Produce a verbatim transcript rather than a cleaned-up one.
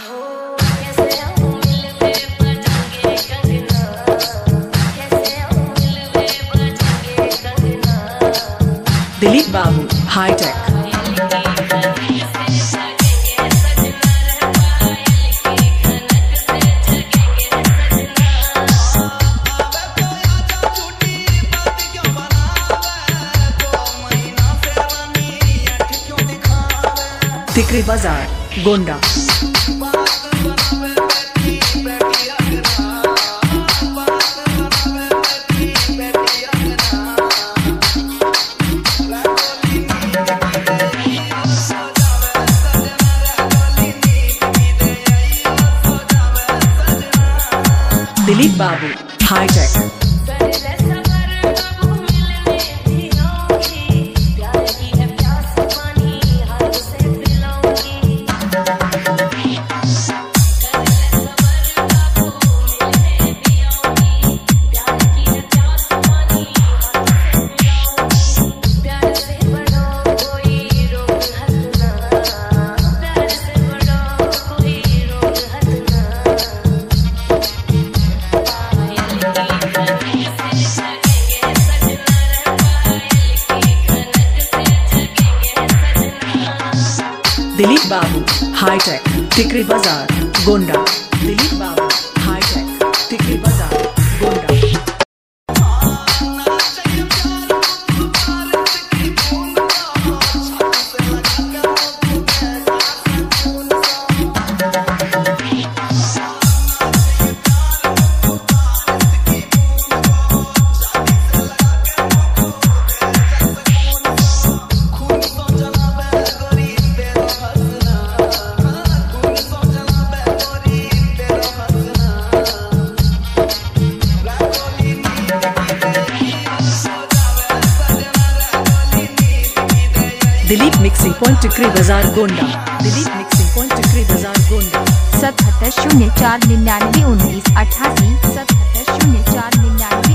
दिलीप बाबू हाईटेक। टिकरी बाजार गोंडा। दिलीप बाबू हाईटेक। दिलीप बाबू हाईटेक टिकरी बाजार गोंडा। दिलीप बाबू हाईटेक टिकरी बाजार गोंडा। दिलीप मिक्सिंग पॉइंट टिकरी बाजार गोंडा। दिलीप मिक्सिंग पॉइंट टिकरी बाजार गोंडा। सतहत्तर शून्य चार निन्यानवे उन्नीस अट्ठासी सतहत्तर शून्य चार निन्यानवे